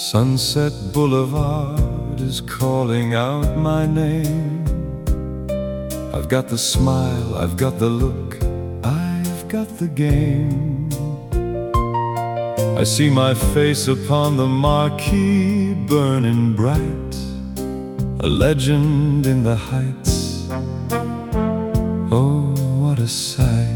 Sunset Boulevard is calling out my name. I've got the smile, I've got the look, I've got the game. I see my face upon the marquee burning bright, a legend in the heights. Oh, what a sight.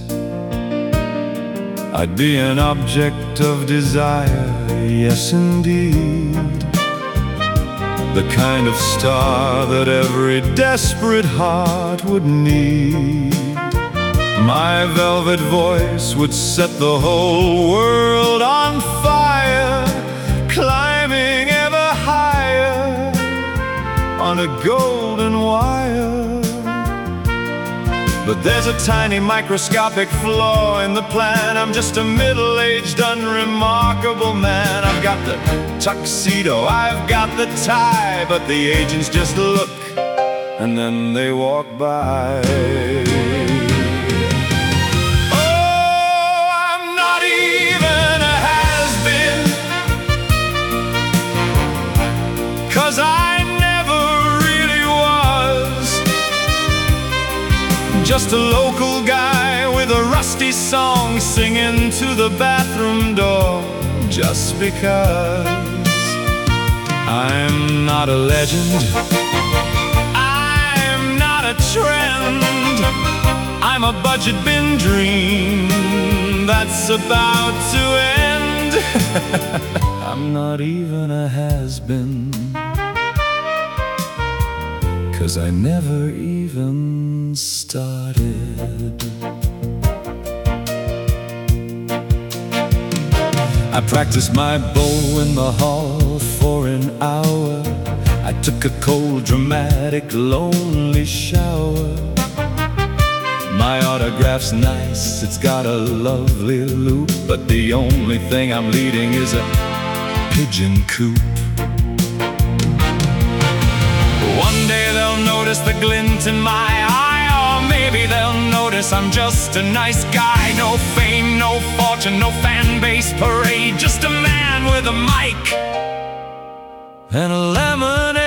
I'd be an object of desire, yes indeed, the kind of star that every desperate heart would need. My velvet voice would set the whole world on fire, climbing ever higher on a golden wire. But there's a tiny microscopic flaw in the plan. I'm just a middle-aged, unremarkable man. I've got the tuxedo, I've got the tie, but the agents just look and then they walk by. Oh, I'm not even a has-been, 'cause I never really was. Just a local guy with a rusty song singing to the bathroom door. Just because I'm not a legend, I'm not a trend, I'm a budget bin dream that's about to end. I'm not even a has-been, 'cause I never even started. I practiced my bow in the hall for an hour. I took a cold, dramatic, lonely shower. My autograph's nice, it's got a lovely loop, but the only thing I'm leading is a pigeon coop. One day they'll notice the glint in my eye, or maybe they'll notice I'm just a nice guy. No fame, no fortune, no fan base parade, just a man with a mic and a lemonade.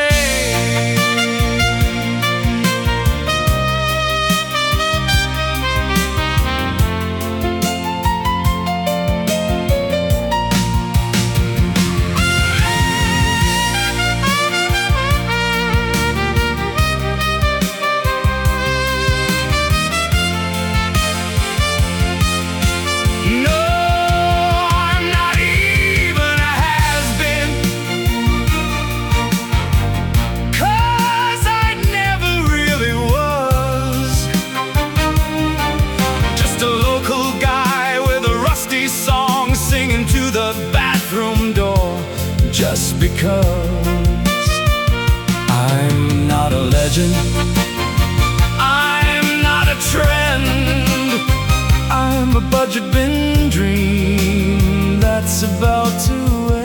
Just because I'm not a legend, I'm not a trend, I'm a budget bin dream that's about to end.